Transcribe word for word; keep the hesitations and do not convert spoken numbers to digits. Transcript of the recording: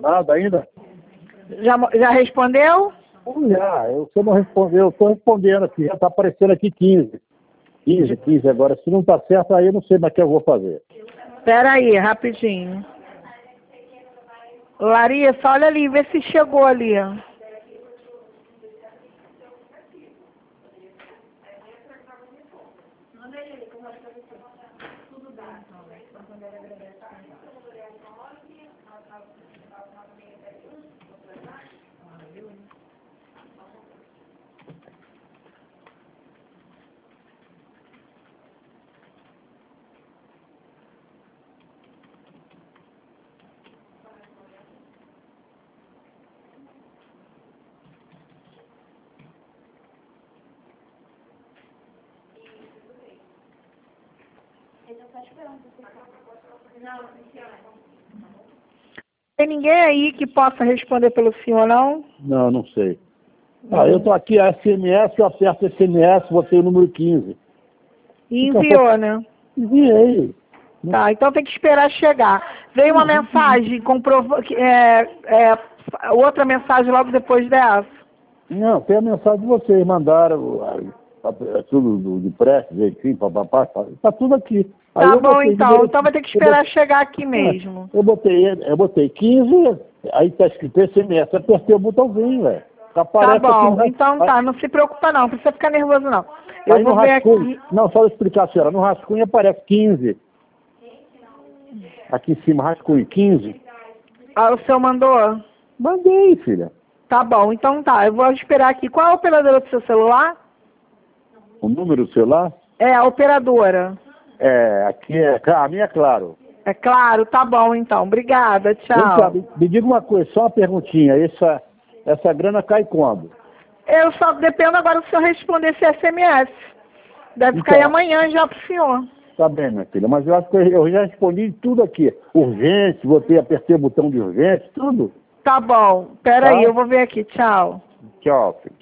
Nada ainda? Já, já respondeu? Já, eu, você não respondeu, eu estou respondendo aqui, já está aparecendo aqui quinze. quinze, quinze agora. Se não está certo, aí eu não sei mais o que eu vou fazer. Espera aí, rapidinho. Larissa, olha ali, vê se chegou ali. Tem ninguém aí que possa responder pelo senhor, não? Não, não sei. Ah, eu estou aqui, a S M S, eu aperto S M S, botei o número quinze. E enviou, né? Enviei. Tá, então tem que esperar chegar. Veio uma mensagem, comprovou, é, é, outra mensagem logo depois dessa. Não, tem a mensagem de vocês, mandaram a, a, a, tudo do, de preste, enfim, papapá, está tudo aqui. Aí Tá eu bom, botei, então. Então vai ter que esperar botei, chegar aqui mesmo. Eu botei, eu botei quinze, aí está escrito S M S, apertei o botãozinho, velho. Tá bom, então tá, não se preocupa não, não precisa ficar nervoso não. Eu aí vou no ver rascunho, aqui. não, só explicar, senhora, no rascunho aparece quinze. Aqui em cima, rascunho, quinze. Ah, o senhor mandou? Mandei, filha. Tá bom, então tá, eu vou esperar aqui. Qual é a operadora do seu celular? O número do celular? É, a operadora. É, aqui é, a minha é claro. É claro, tá bom então. Obrigada, Vem cá, tchau. me, me diga uma coisa, só uma perguntinha, essa, essa grana cai quando? Eu só dependo agora do senhor responder esse S M S. Deve Então, cair amanhã já pro senhor. Tá bem, minha filha, mas eu acho que eu, eu já respondi tudo aqui. Urgente, botei, apertei o botão de urgente, tudo. Tá bom, pera Tá? aí, eu vou ver aqui, tchau. Tchau, filho.